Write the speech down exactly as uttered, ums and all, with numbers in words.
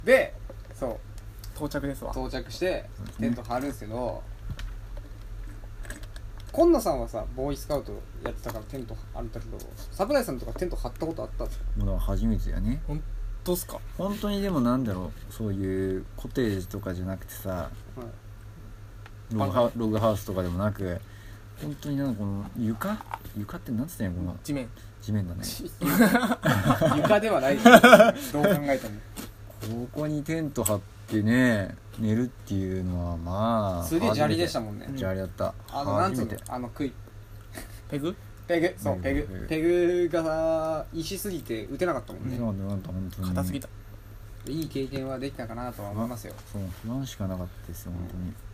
でそう到着ですわ。 到着してそうですねテント張るんですけど、今野さんはさボーイスカウトやってたからテントあるんだけど、桜井さんとかテント張ったことあったんですか？ もうだから初めてやね。 ほんとっすか？ 本当にでもなんだろう、そういうコテージとかじゃなくてさ、 はいログハウログハウスとかでもなく、本当になんかこの床床ってなんつったんや、この地面。 地面だね。 床ではないですどう考えてもここにテント張ってね寝るっていうのはまあすげえ砂利でしたもんね。 砂利だった。 あのなんつうの初めて。 あの杭ペグ？ ペグそうペグペグペグが石すぎて打てなかったもんね。 そうなんだ本当に硬すぎた。 いい経験はできたかなとは思いますよ。 そう不安しかなかったですよ本当に。